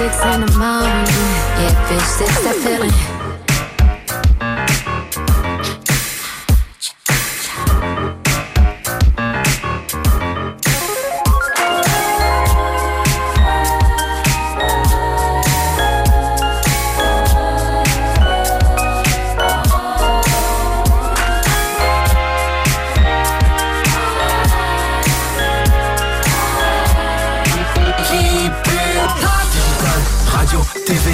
6 in the morning. Yeah, bitch, that's that feeling. TV.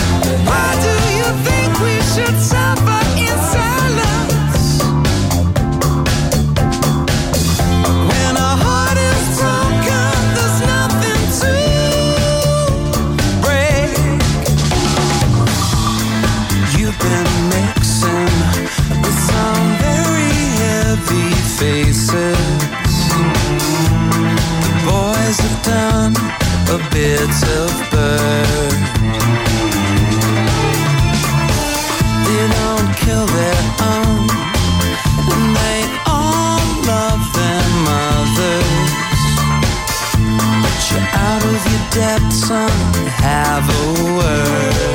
Suffer in silence. bits of bird. They don't kill their own, and they all love their mothers. But you're out of your depth, son, have a word.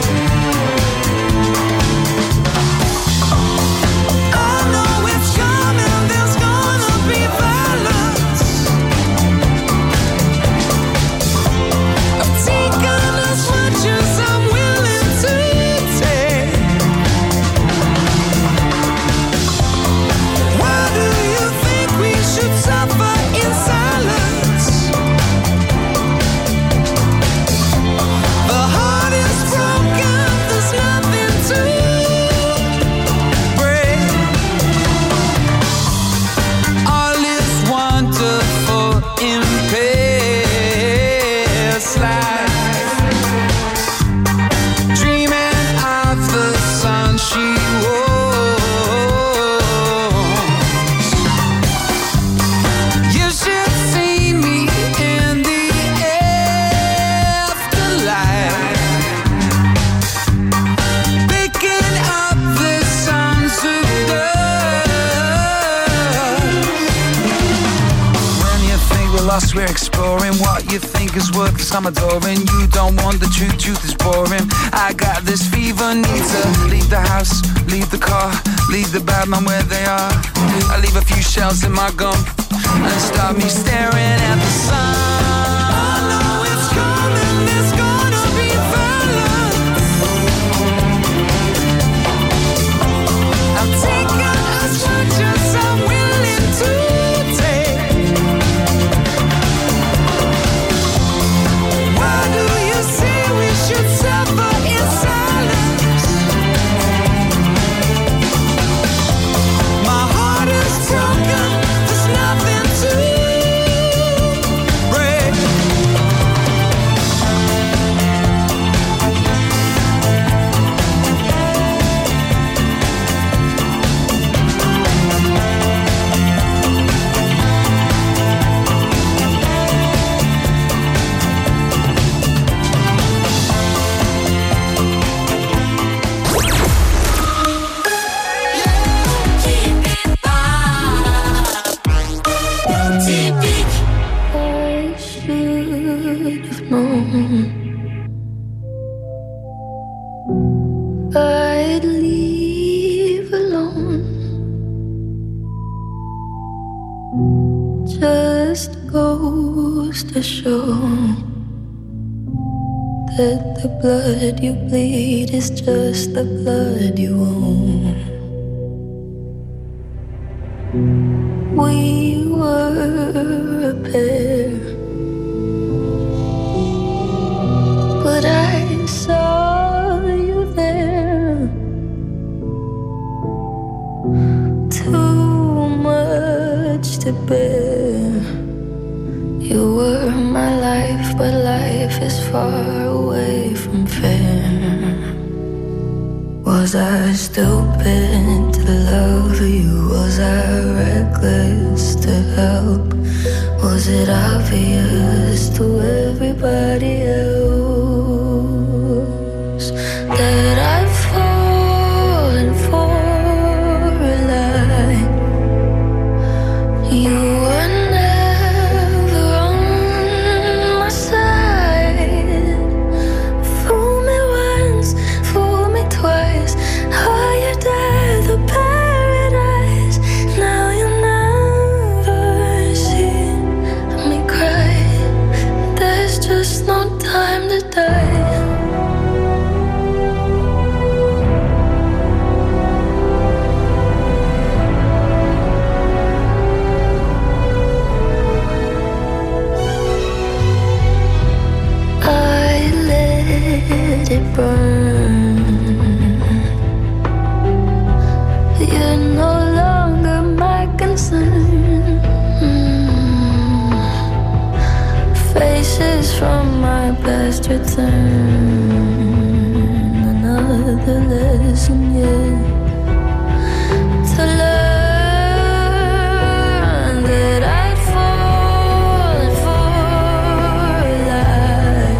We're exploring what you think is worth some adoring. You don't want the truth, truth is boring. I got this fever, need to leave the house, leave the car, leave the bad man where they are. I leave a few shells in my gum and start me staring at the sun. I know it's coming, there's gonna be violence. I'll take as much as I'm willing to take. Should suffer in silence. My heart is broken, there's nothing to break. I'd leave alone. Just goes to show that the blood you bleed is just the blood you own. We were a pair, but I saw you there. Too much to bear. You were my life, but life is far away from fair. Was I stupid to love you? Was I reckless to help? Was it obvious to everybody else that I've fallen for a lie? You were never on my side. Fool me once, fool me twice. Are you dead, the paradise? Now you never see me cry. There's just no time to die. It burn. You're no longer my concern. Faces from my past return. Another lesson yet to learn that I'd fallen for a lie.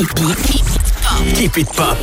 Keep it pop.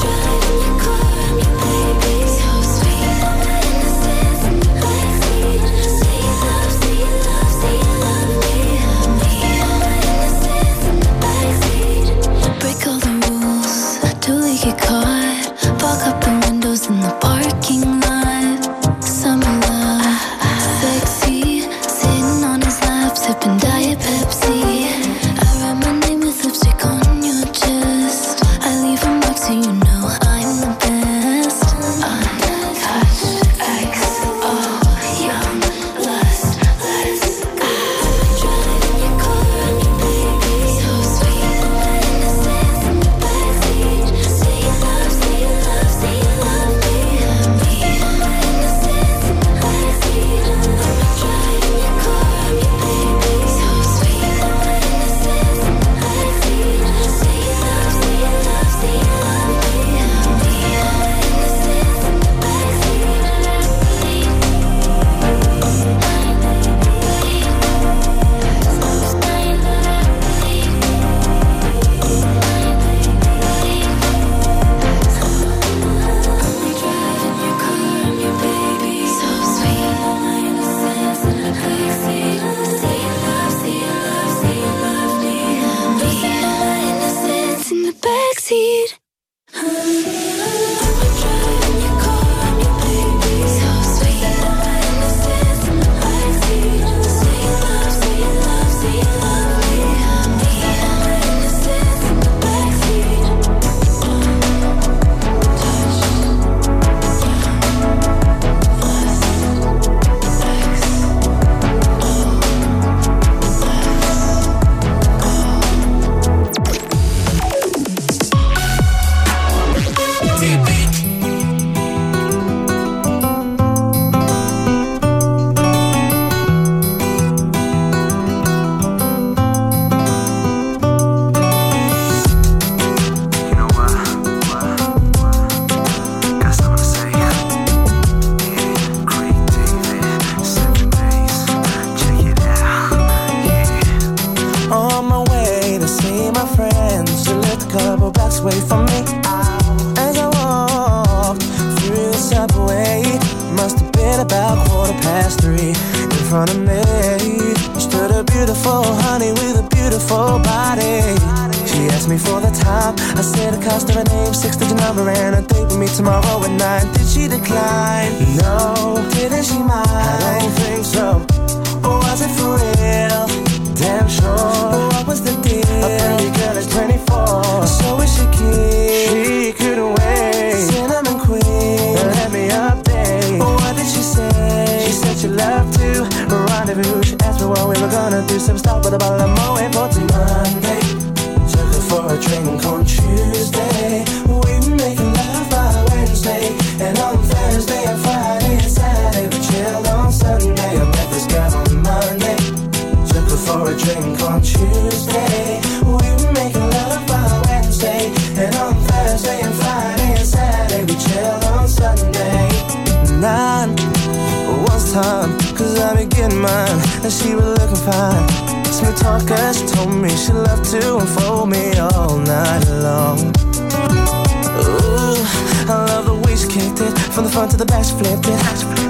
Backseat way from me. As I walked through the subway, must have been about 3:15. In front of me stood a beautiful honey with a beautiful body. She asked me for the time. I said the cost of her name, 6-digit number, and a date with me tomorrow at 9. Did she decline? No. Didn't she mind? I don't think so. Or was it for real? Damn sure. What was the deal? A pretty girl is 24, so is she keen? She couldn't wait. Cinnamon queen, let me update. What did she say? She said she loved to rendezvous. She asked me what we were gonna do. Some stop with a bottle of Moet for Monday. Took her for a drink on Tuesday. We were making love by Wednesday, and on Thursday and Friday and Saturday we chilled on Sunday. I met this girl on Monday. Took her for a drink on Tuesday. We were making love by Wednesday, and on Thursday and Friday and Saturday we chilled on Sunday. 9 was time, 'cause I be getting mine, and she was looking fine. Smooth talker, she told me she loved to unfold me all night long. Ooh, I love the way she kicked it, from the front to the back she flipped it.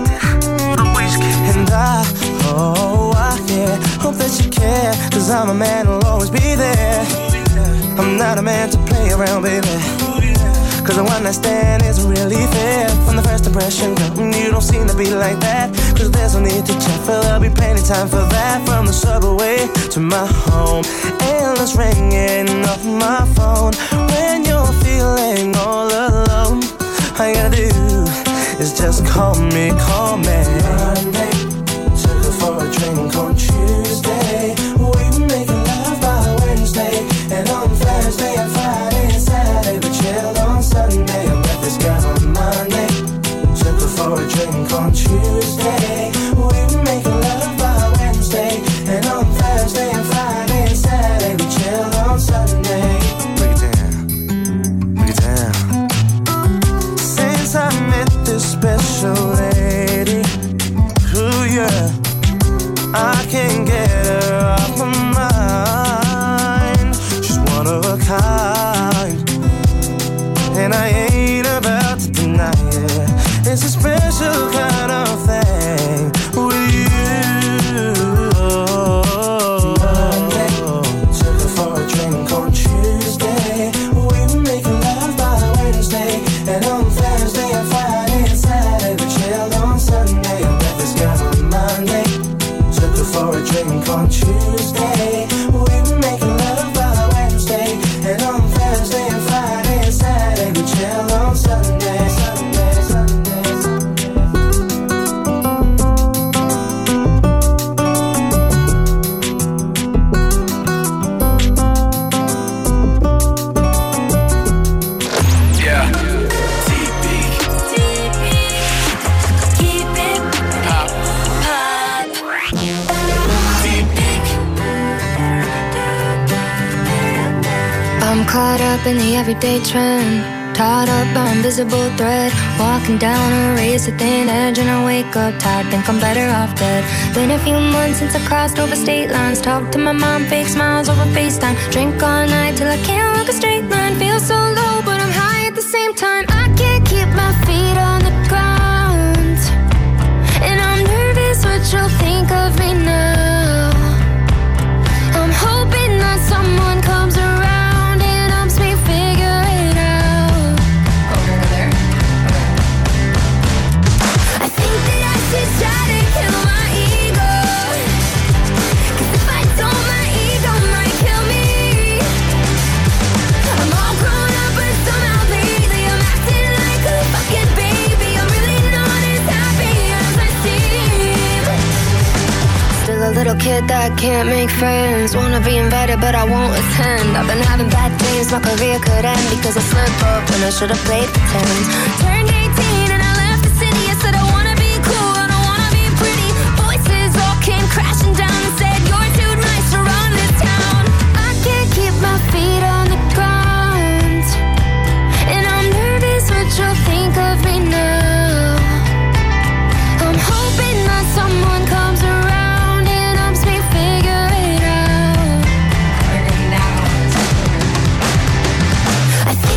And yeah, hope that you care, 'cause I'm a man who'll always be there. I'm not a man to play around, baby, 'cause a one-night stand isn't really fair. From the first impression, girl, you don't seem to be like that. 'Cause there's no need to check, for there'll be plenty time for that. From the subway to my home, endless ringing off my phone. When you're feeling all alone, all you gotta do is just call me. Monday, took her for a drink on Tuesday. We were making love by Wednesday, and on Thursday and Friday and Saturday we chilled on Sunday. I met this girl on Monday. Took her for a drink on Tuesday. We were making love by Wednesday, and on Thursday and Friday and Saturday we chilled on Sunday. Break it down, break it down. Since I met this special lady, ooh yeah, I can't get her off my mind. She's one of a kind, and I ain't about to deny it. It's a special kind of thing with you. Monday, took her for a drink on Tuesday. We were making love by Wednesday, and on Thursday and Friday and Saturday we chilled on Sunday. I met this girl on Monday. Took her for a drink on Tuesday. We were making love by Wednesday, and on Thursday and Friday and Saturday we chilled on Sunday. I'm caught up in the everyday trend, tied up by invisible thread, walking down a razor thin edge, and I wake up tired, think I'm better off dead. Been a few months since I crossed over state lines, talk to my mom, fake smiles over FaceTime, drink all night till I can't walk a straight line, feel so low but I'm high at the same time. I can't keep my feet on the ground, and I'm nervous what you'll think of me now. I'm hoping that someone comes around. Try to kill my ego, 'cause if I don't, my ego might kill me. I'm all grown up but somehow lately I'm acting like a fucking baby. I'm really not as happy as I seem. Still a little kid that can't make friends, wanna be invited but I won't attend. I've been having bad dreams, my career could end because I slipped up when I should've played pretend. Turned 18 and I left the city, I said I wanna be cool, came crashing down and said you're too nice to run this town. I can't keep my feet on the ground, and I'm nervous what you'll think of me now. I'm hoping that someone comes around and helps me figure it out. I think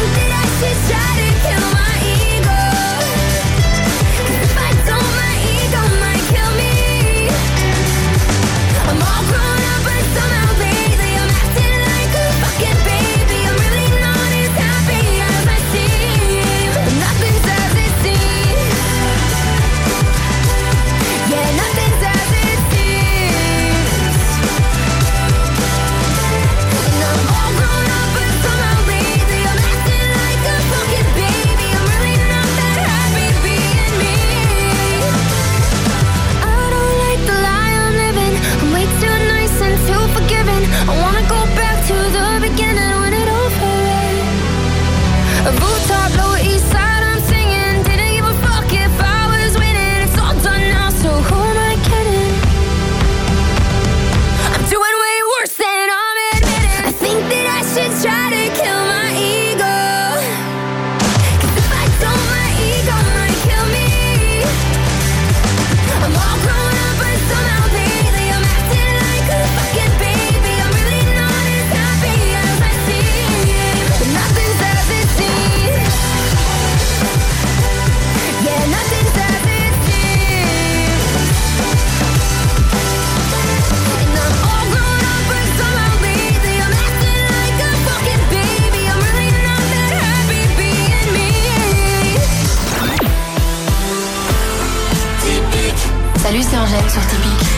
Salut, c'est Angèle sur Typique.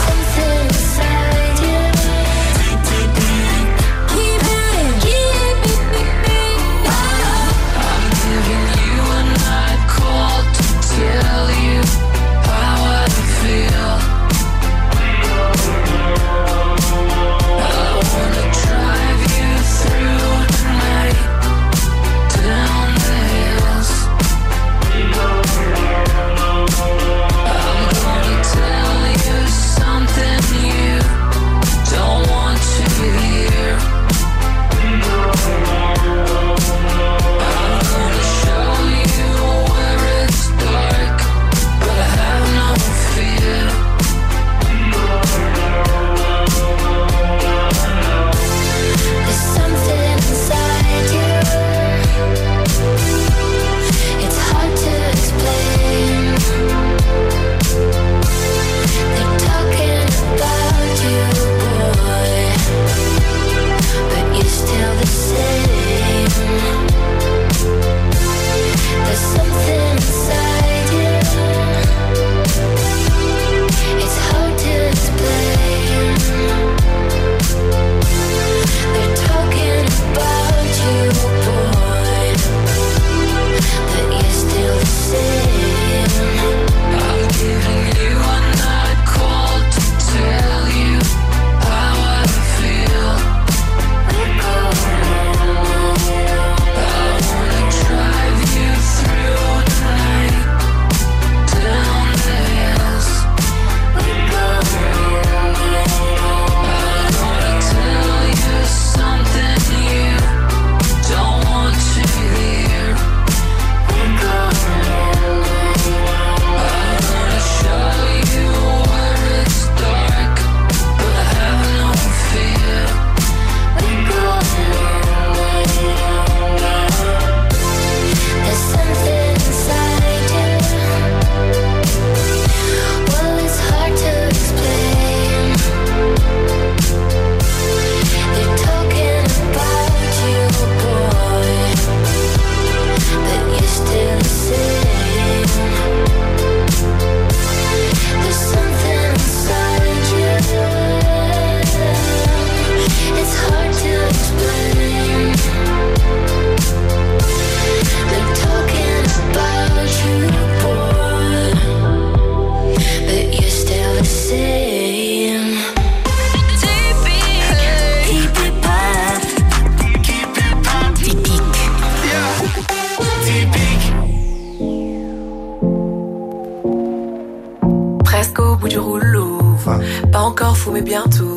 Mais bientôt,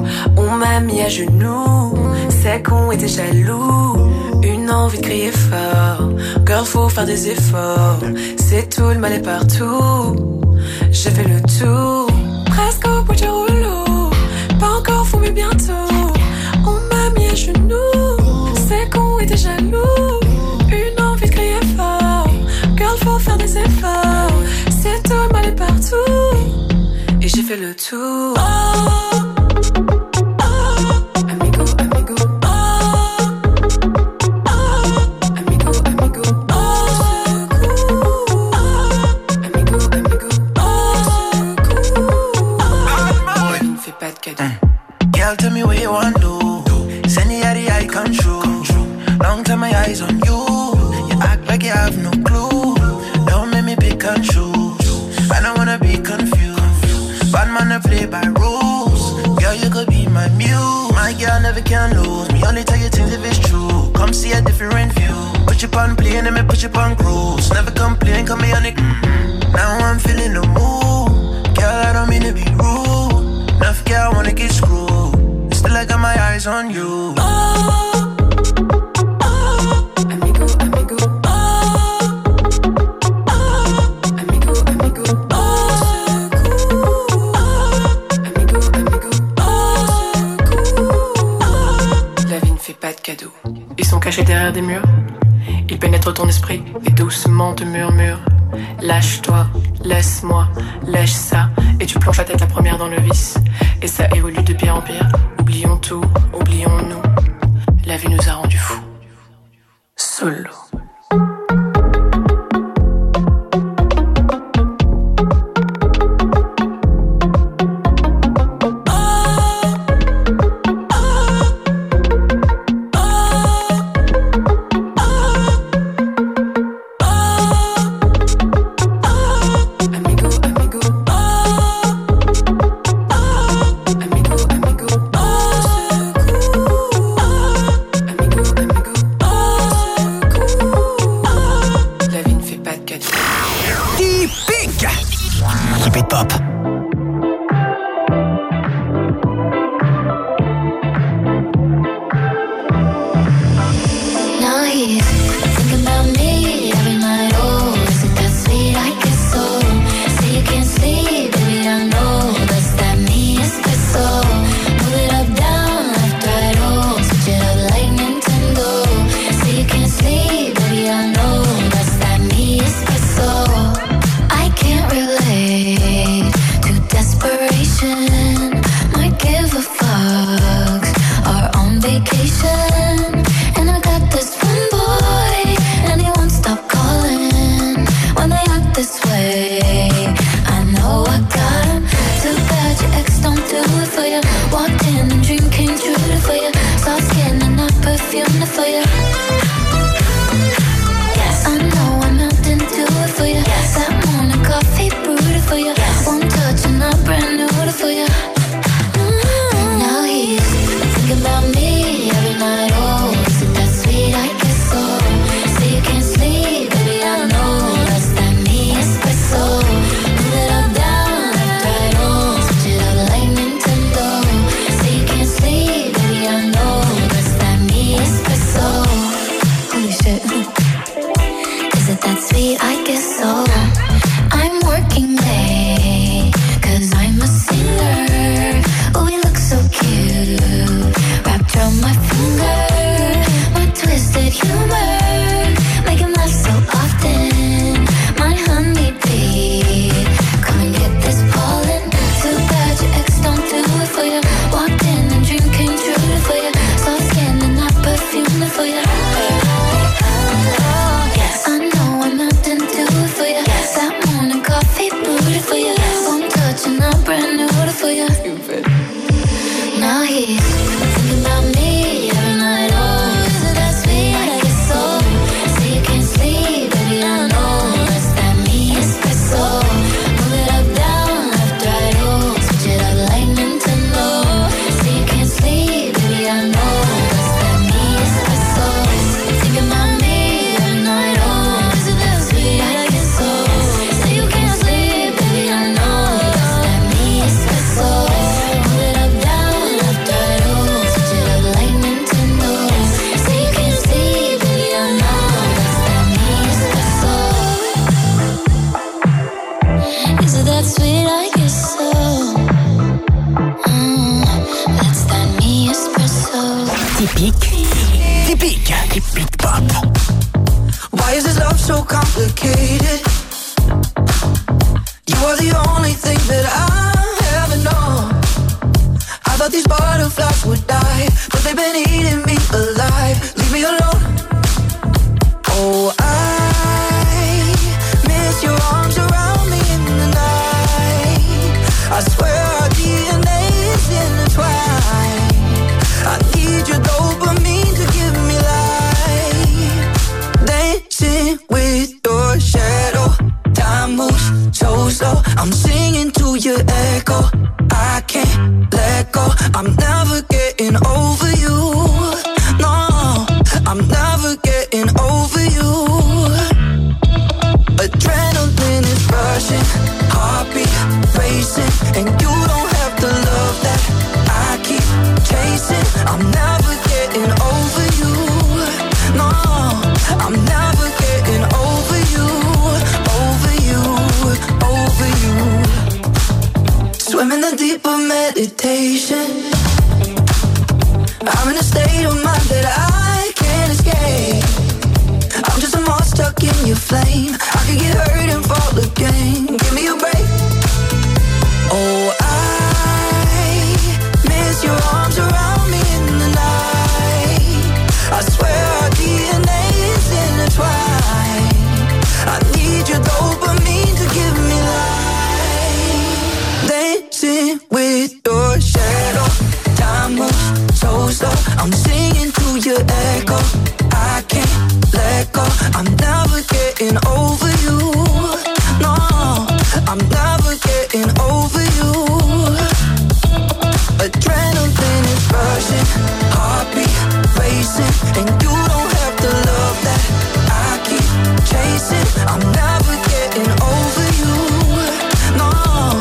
on m'a mis à genoux. C'est qu'on était jaloux. Une envie de crier fort. Girl, faut faire des efforts. C'est tout, le mal est partout. J'ai fait le tour, presque au bout du rouleau. Pas encore fou, mais bientôt. On m'a mis à genoux. C'est qu'on était jaloux. Une envie de crier fort. Girl, faut faire des efforts. C'est tout, le mal est partout. Et j'ai fait le tour. Amigo, amigo. Amigo, amigo. Amigo, amigo. Ne me fais pas de cadeau. Girl, tell me what you want to do. Send me out the eye control. Long time my eyes on you. You act like you have no clue. Don't make me pick and choose. I don't wanna be confused. Bad man, I play by rules. Girl, you could be my muse. My girl never can lose. Me only tell you things if it's true. Come see a different view. Put you on play and then me put you on cruise. Never complain, come me on it. Now I'm feeling the mood. Girl, I don't mean to be rude. Enough girl wanna get screwed. Still I got my eyes on you. Amigo, amigo. Pas de cadeau. Ils sont cachés derrière des murs. Ils pénètrent ton esprit et doucement te murmurent. Lâche-toi, laisse-moi, lâche ça. Et tu plonges la tête la première dans le vice. Et ça évolue de pire en pire. Oublions tout, oublions-nous. La vie nous a rendus fous. Solo. Britpop. Now he's thinking about me every night. Oh, is it that sweet? I guess so. Say you can't sleep, baby, I know that's that me espresso. Move it up, down, left, right, oh, switch it up like Nintendo. Say you can't sleep, baby, I know that's that me espresso. I can't relate to desperation. Might give a fuck. Are on vacation. And I got this one boy, and he won't stop calling when they act this way. I know I got him. Too bad your ex don't do it for you. Walked in and dream came true for you. Soft skin and not perfume for you. Yes, I know I didn't do it for you. Yes, that morning coffee brewed it for you. Yes, one touch and I'm brand new for you. Now he's thinking about me every night. Oh, is it that sweet? I guess so. Say you can't sleep, baby, I know that's that me espresso. Move it up, down, left, right, oh, switch it up like Nintendo. Say you can't sleep, baby, I know that's that me espresso. Holy shit. Is it that sweet? I guess so. I'm working late, 'cause I'm a singer. Oh, we look so cute, wrapped around my finger. My twisted humor, make him laugh so often. My honeybee, come and get this pollen. Too bad your ex don't do it for you. Walked in and dream came true for you. Soft skin and not perfume for you. Yes, I know I'm not didn't do it for you. Yes, that morning coffee brewed for you. One touch and I'm brand new for you. Now he's thinking about me every night. Oh, is it that sweet? I guess so. Say you can't sleep, baby, I know that's that me espresso. Move it up, down, left, right, oh, switch it up like Nintendo. Say you can't sleep, baby, I know that's that me espresso. Thinking about me every night. Oh, is it that sweet? I guess so. Say you can't sleep, baby, I know that's that me espresso. Move it up, down, left, right, oh, switch it up like Nintendo. Say you can't sleep, baby, I know that's that me espresso. Is it that sweet? I guess so. That's that me espresso. Typique du Britpop. Why is this love so complicated? You are the only thing that I ever know. I thought these butterflies would die, but they've been eating me alive. Leave me alone. Oh, I miss your arms around me in the night. I swear our DNA is intertwined. I need your dopamine to give me life. Dancing with your shadow. Time moves so slow. I'm singing to your echo. I can't let go. I'm never getting over you. No, I'm never getting over you. Adrenaline is rushing, heartbeat racing, and you don't have to love that. I keep chasing. I'm never getting over you. No, I'm never getting over you, over you, over you. Swim in the deep of meditation. I'm in a state of mind that I can't escape. I'm just a moth stuck in your flame. I could get hurt and fall again. Give me a break. Oh, I miss your arms around me in the night. I swear our DNA is intertwined. I need your dopamine to give me life. Dancing with your shadow. Time moves so slow. I'm singing to your echo. I can't let go. I'm never getting over you. No, I'm never getting over you. Adrenaline is rushing, heartbeat racing, and you don't have to love that. I keep chasing. I'm never getting over you. No,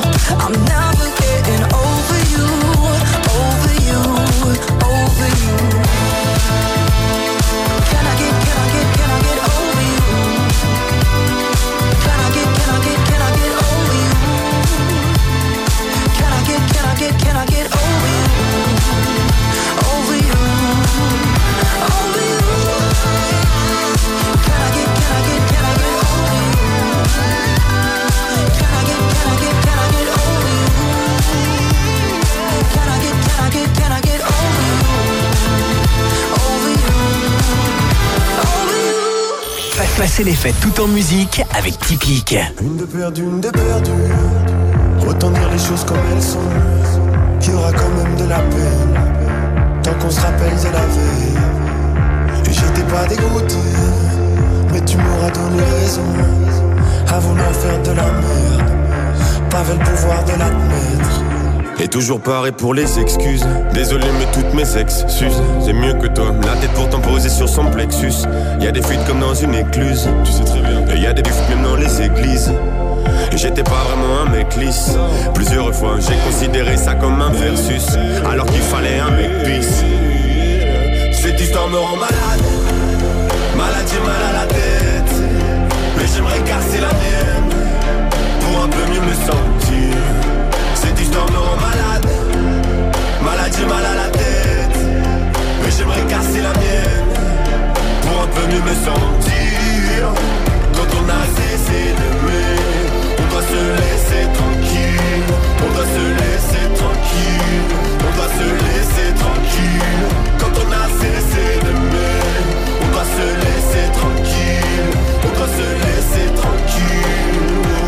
Passez les fêtes tout en musique avec Typique. Une de perdue, autant dire les choses comme elles sont. Il y aura quand même de la peine tant qu'on se rappelle de la veille. Et j'étais pas dégoûté, mais tu m'auras donné raison. À vouloir faire de la merde, t'avais le pouvoir de l'admettre. Et toujours pareil pour les excuses. Désolé mais toutes mes ex s'usent. C'est mieux que toi, la tête pourtant posée sur son plexus. Y'a des fuites comme dans une écluse, tu sais très bien. Et y'a des buffs même dans les églises. Et j'étais pas vraiment un mec lisse. Plusieurs fois j'ai considéré ça comme un versus, alors qu'il fallait un mec peace. Cette histoire me rend malade. Malade, j'ai mal à la tête. Mais j'aimerais casser la mienne pour un peu mieux me sentir. Cette histoire me rend malade. Malade, j'ai mal à la tête. Mais j'aimerais casser la mienne pour un peu mieux me sentir. Quand on a cessé d'aimer, on doit se laisser tranquille. On doit se laisser tranquille. On doit se laisser tranquille. Quand on a cessé d'aimer, on doit se laisser tranquille. On doit se laisser tranquille.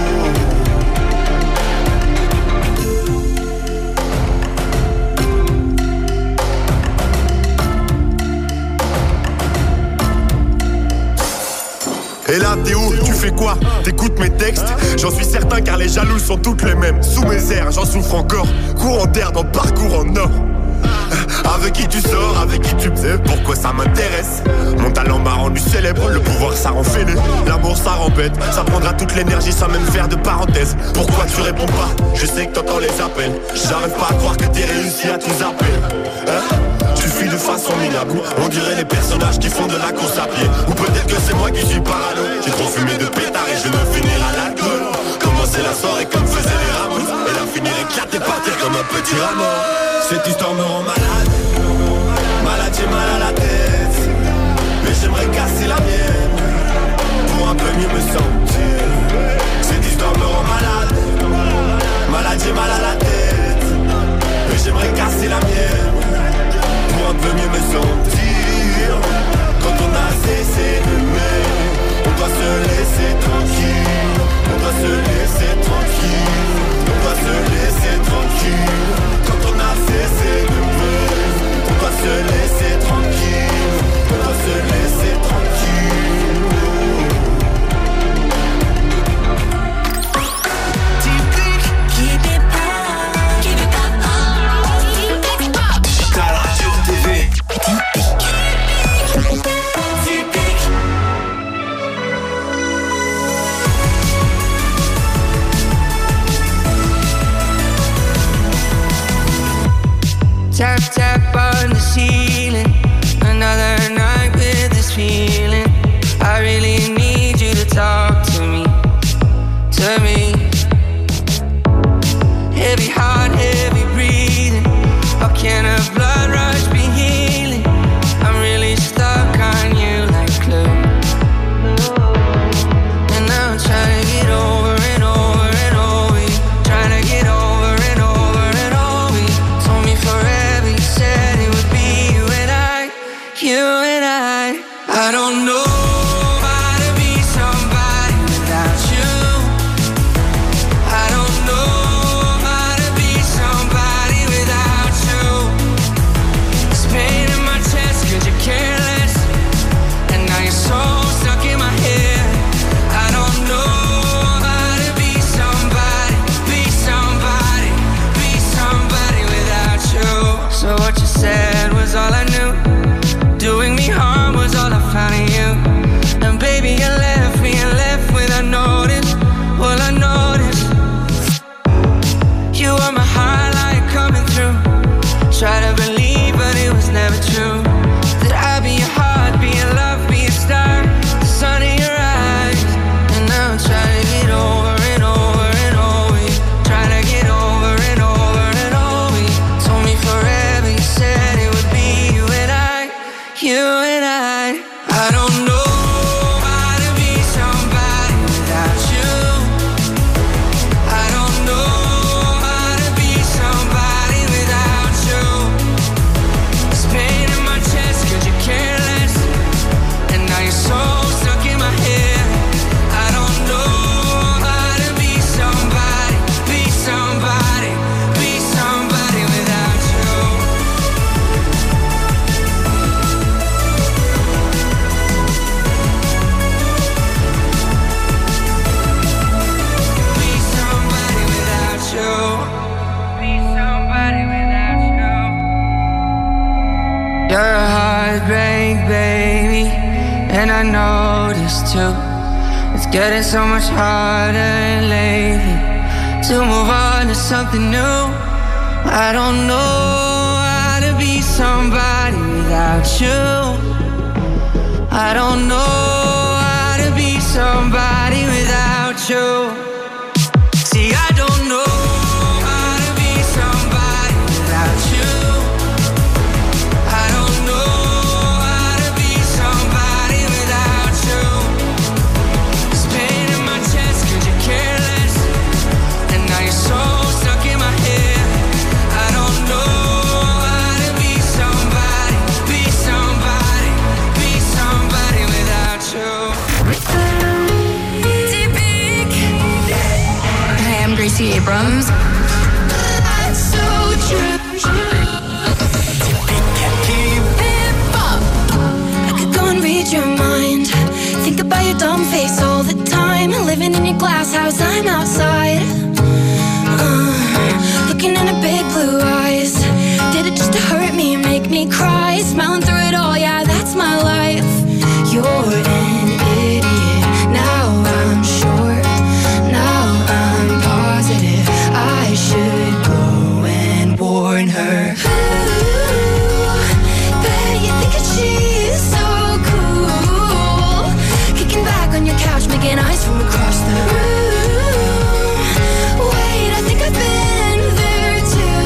Et là t'es où? Tu fais quoi? T'écoutes mes textes? J'en suis certain car les jaloux sont toutes les mêmes. Sous mes airs j'en souffre encore. Courant d'air dans parcours en or. Avec qui tu sors, avec qui tu sais pourquoi ça m'intéresse. Mon talent m'a rendu célèbre, le pouvoir ça rend fêlé. L'amour ça rend bête, ça prendra toute l'énergie sans même faire de parenthèse. Pourquoi tu réponds pas? Je sais que t'entends les appels. J'arrive pas à croire que t'es réussi à tous appeler. Tu fuis de façon minable. On dirait les personnages qui font de la course à pied. Ou peut-être que c'est moi qui suis parano. J'ai trop fumé de pétard et je me finirai à l'alcool. Commencer la soirée comme faisaient les Ramos, et la finir éclater, partir comme un petit rameau. Cette histoire me rend malade. Malade, j'ai mal à la tête. Mais j'aimerais casser la mienne pour un peu mieux me sentir. Cette histoire me rend malade. Malade, j'ai mal à la tête. Mais j'aimerais casser la mienne pour un peu mieux me sentir. Quand on a cessé d'aimer, on doit se laisser tranquille. On doit se laisser tranquille. On doit se laisser tranquille. Quand on a cessé d'aimer, on doit se laisser tranquille. On doit se laisser tranquille. Digital Radio TV. Tap, tap on the ceiling. Another night with this feeling. I really need you to talk to me. To me. Heavy heart, heavy breathing. How can a blood rush be healing? I'm really stuck on you like glue. And now I'm trying to get over and over and over you. Trying to get over and over and over you. Told me forever, you said it would be you and I. I don't know And I noticed too, it's getting so much harder lately to move on to something new. I don't know how to be somebody without you. I don't know how to be somebody without you. See, I don't know how to be somebody without you. I don't know how to be somebody without you. There's pain in my chest 'cause you're careless, and now you're so stuck in my head. I don't know how to be somebody, be somebody, be somebody without you. Hi, I'm Gracie Abrams. That's so true. I could go and read your mind. Think about your dumb face all the time. Living in your glass house, I'm outside. Looking in her big blue eyes. Did it just to hurt me and make me cry? Smiling through it all, yeah, that's my life. You're an idiot. Now I'm sure. Now I'm positive. I should go and warn her. Ooh, bet you think that she's so cool. Kicking back on your couch, making eyes from across the room. Wait, I think I've been there too.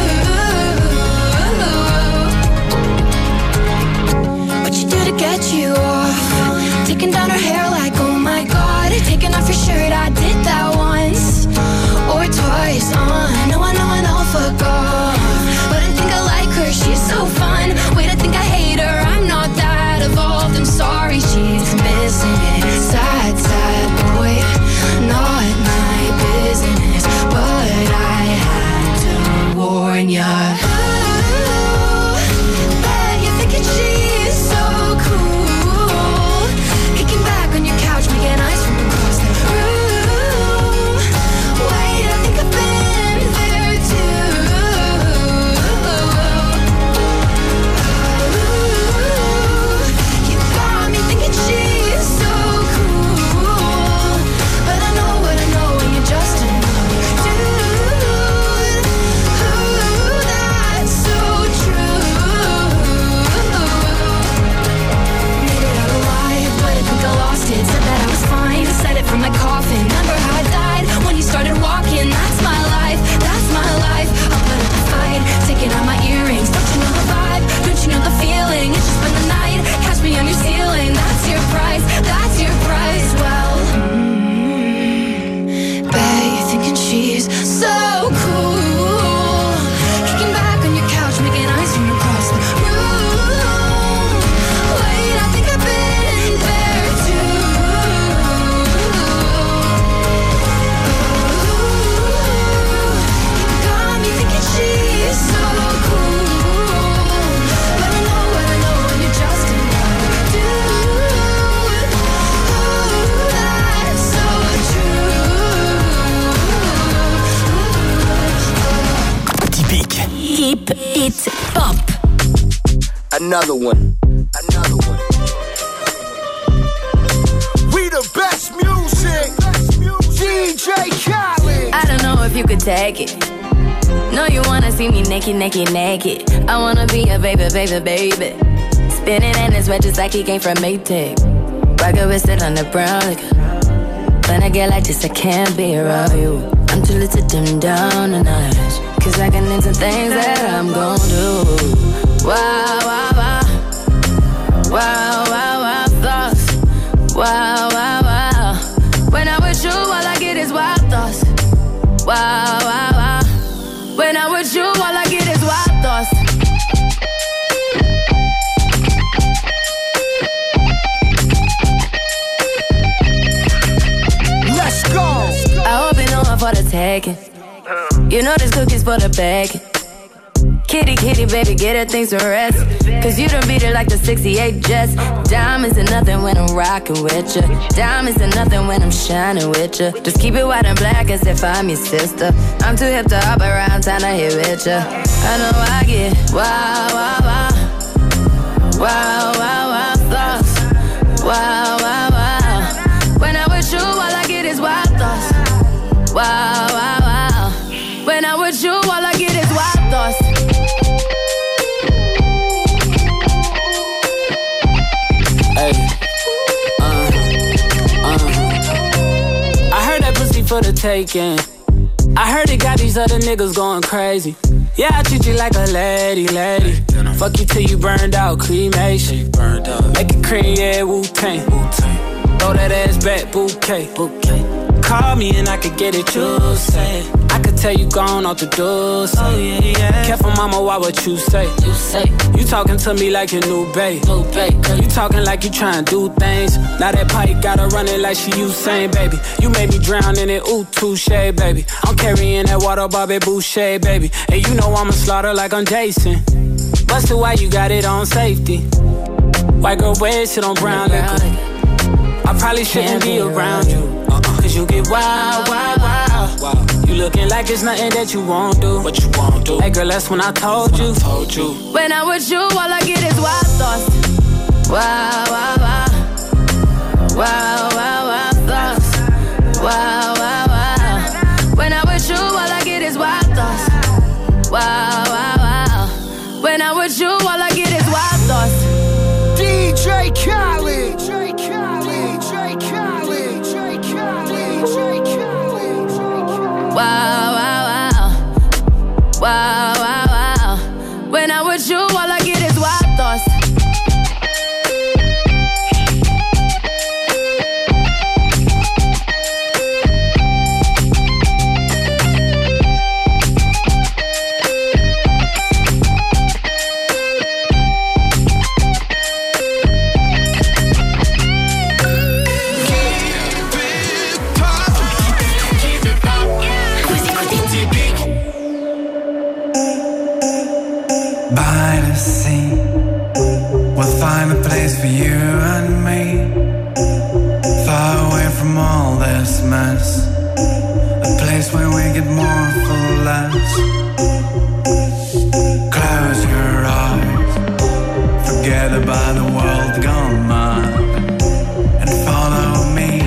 What you do to get you off? Taking down her hair like, oh my god. Taking off your shirt, I did that once or twice. I know, fuck off. But I think I like her, she's so fun. Wait, I think I hate her, I'm not that evolved. I'm sorry, she's missing it. Sad, sad boy, not my business. But I had to warn ya. Ooh, bet you're thinking she's so cool. Kicking back on your couch, making eyes from across the room. Wait, I think I've been there too. You got me thinking she's so cool. But I know what I know, and you're just another dude. That's so true. Made it out alive, but I think I lost it. Said that I was fine, said it from my coffin. Remember how I died when you started walking? That's my life, that's my life. I'll put up a fight, taking out my earrings. Don't you know the vibe? Don't you know the feeling? It's just been the night, catch me on your ceiling. That's your price, that's your price. Well, bet you're thinking she's so cool. Kicking back on your couch, making eyes from across the room. Wait, I think I've been there too. You got me thinking she's so cool. But I know what I know, and you're just another dude. That's so true. Typique. Keep it pop. Another one. We the best music. DJ Khaled. I don't know if you could take it. No, you wanna see me naked, naked, naked. I wanna be a baby, baby, baby. Spinning in his red just like he came from Maytag. Rocket with it on the brown liquor. When I get like this, I can't be around you. I'm too little to dim down a notch. 'Cause I can into things that I'm gon' do. Wow, wow, wow. Wow, wow, wow, thoughts. Wow, wow, wow. When I'm with you, all I get is wild thoughts. Wow, wow, wow. When I'm with you, all I get is wild thoughts. Let's go. I hope you know I'm for the taking. You know this cookie's for the bacon. Kitty, kitty, baby, get her things to rest. 'Cause you done beat it like the 68 Jets. Diamonds are nothing when I'm rockin' with ya. Diamonds are nothing when I'm shining with ya. Just keep it white and black as if I'm your sister. I'm too hip to hop around, time to hit with ya. I know I get wow, wow, wow. Wow, wow, wow, thoughts. Wow, wow, wow. When I'm with you, all I get is wild thoughts. Wow, wow, wow. When I'm with you, all I get is wild thoughts. Hey, I heard that pussy for the taking. I heard it got these other niggas going crazy. Yeah, I treat you like a lady, lady. Fuck you till you burned out, cremation. Make it cream, yeah, Wu-Tang. Throw that ass back, bouquet. Call me and I could get it, you say. I could tell you gone off the door. Oh yeah, yeah. Careful, mama, why what you say? You talking to me like your new babe. You talking like you trying to do things. Now that pipe gotta run it like she Usain, baby. You made me drown in it, ooh, touche, baby. I'm carrying that water, Bobby Boucher, baby. And you know I'ma slaughter like I'm Jason. Busted, why you got it on safety? White girl wear shit on brown liquor. I probably shouldn't be around you. Cause you get wild, wild, wild. You looking like it's nothing that you won't do. What you won't do? Hey girl, that's when I told you. When I'm with you, all I get is wild thoughts. Wow, wow, wow. Wow, wow, wow thoughts. Wow, wow, wow. When I'm with you, all I get is wild thoughts. Wow, wow, wow. When I'm with you, all I get is wild thoughts. DJ Khaled. Wow, wow, wow. Wow, wow, wow. When I'm with you, all I get is wild thoughts. By the sea, we'll find a place for you and me, far away from all this mess, a place where we get more for less. Close your eyes, forget about the world gone mad, and follow me.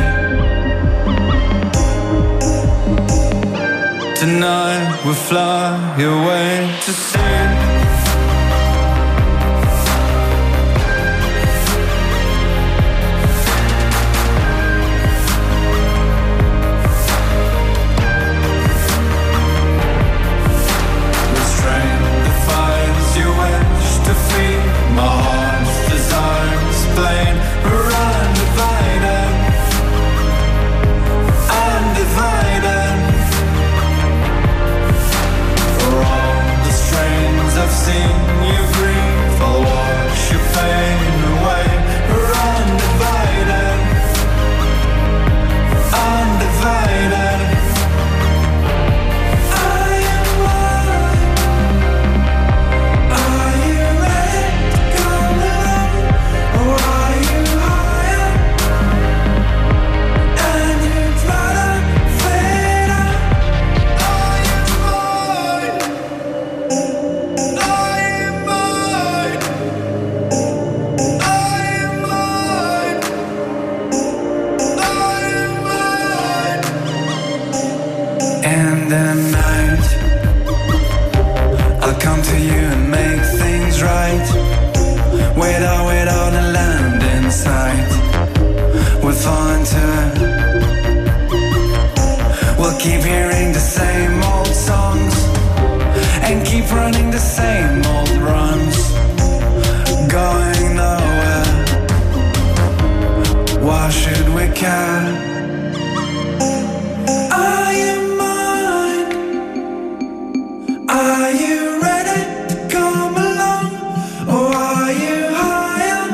Tonight we'll fly away to sea. My heart's desires plain, we're undivided, undivided. For all the strains I've seen you grieve, I'll wash your pain away. We're undivided, undivided. Without a land in sight, we'll fall into it. We'll keep hearing the same old songs and keep running the same old runs, going nowhere. Why should we care? Are you mine? Are you ready to come along? Or are you higher?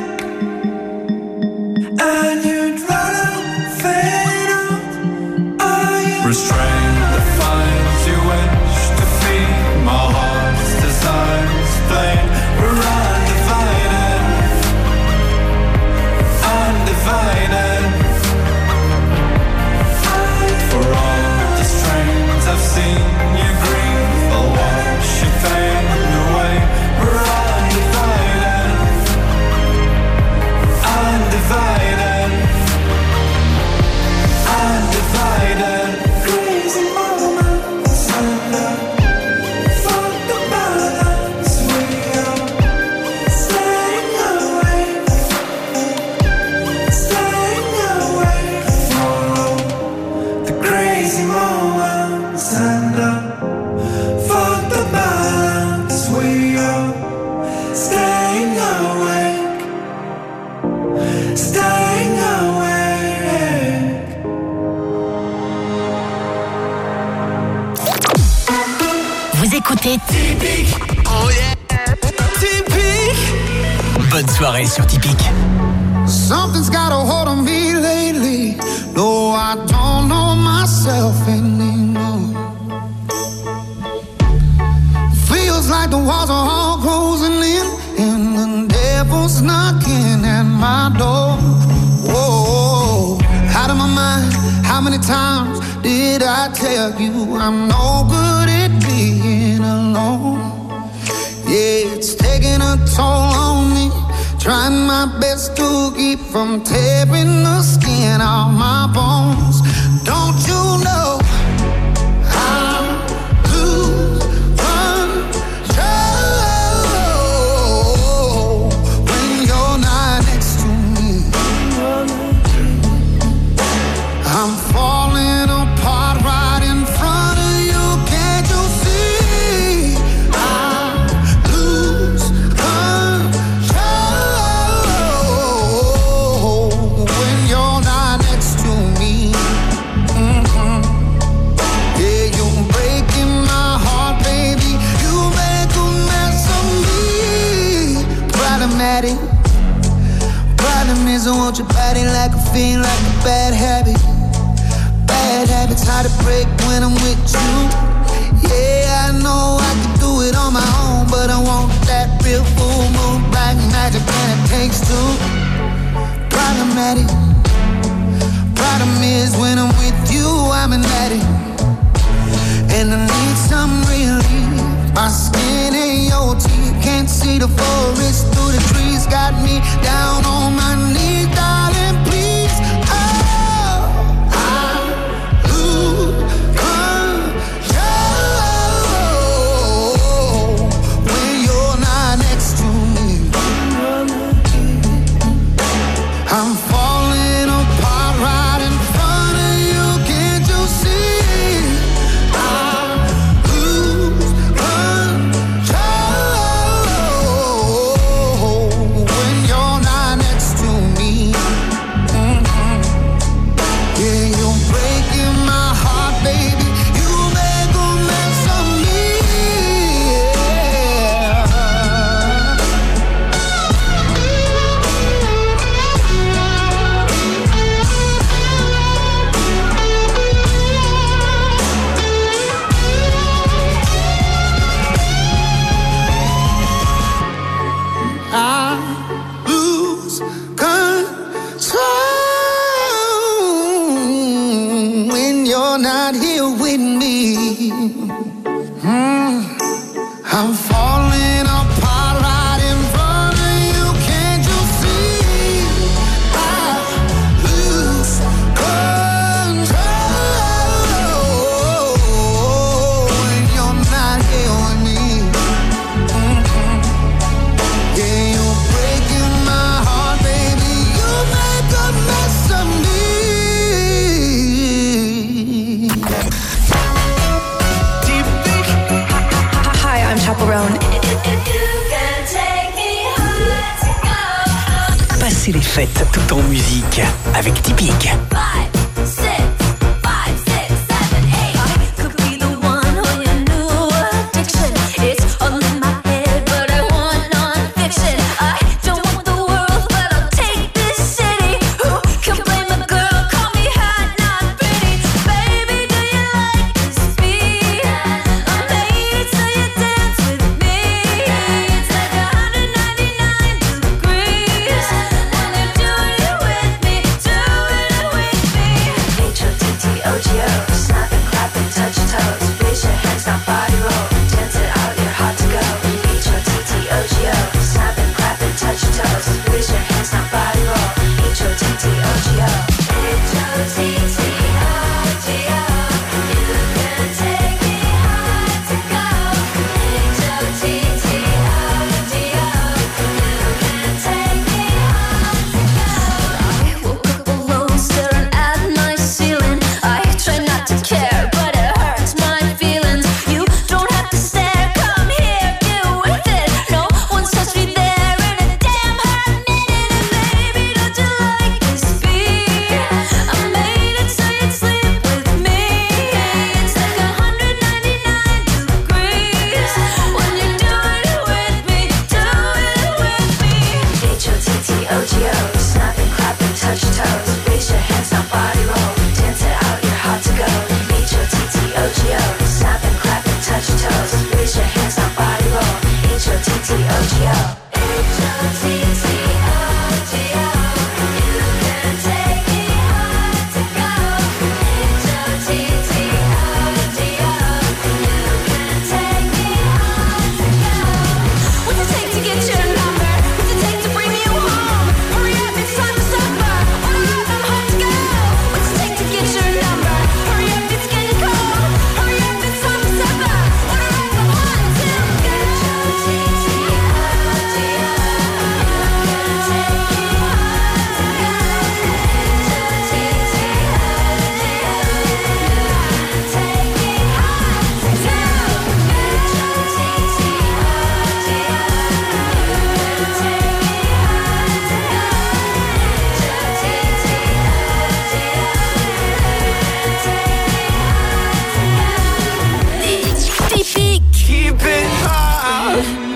And you'd rather fade out? Are you restrain the fires you wish to feed? My heart's desires plain. We're undivided, undivided. For all the strains I've seen you grieve, I'll wash your face. Typique. Oh yeah. Typique. Bonne soirée sur Typique. Something's got a hold on me lately. No, I don't know myself anymore. Feels like the walls are all closing in, and the devil's knocking at my door. Whoa, out of my mind. How many times did I tell you I'm no good at being alone? Yeah, it's taking a toll on me. Trying my best to keep from tearing the skin off my bones. Don't you know I lose control when you're not next to me? I'm falling apart right in front of you. Can't you see? I lose control when you're not next to me. Yeah, you're breaking my heart, baby. You make a mess of me. Problematic. Problem is I want your body like a fiend, like a bad habit. Bad habits hard to break when I'm with you. Yeah, I know I can do it on my own, but I want that real full moon, black magic, and it takes two. Problematic. Problem is when I'm with you, I'm an addict, and I need some relief. My skin and your teeth, can't see the forest through the trees. Got me down on my knees, darling, please. Oh, I lose control when you're not next to me. I'm falling apart right in front of you. Can't you see? I lose control when you're not next to me. Yeah, you're breaking my heart, baby. You make a mess of me. I lose control when you're not here with me. I'm falling apart right in front of you. Can't you see? I lose control when you're not here with me. Yeah, you're breaking my heart, baby. You make a mess of me. Hi, I'm Chaperone. Passez les fêtes tout en musique avec Typique. With me, do it with me. keep it high.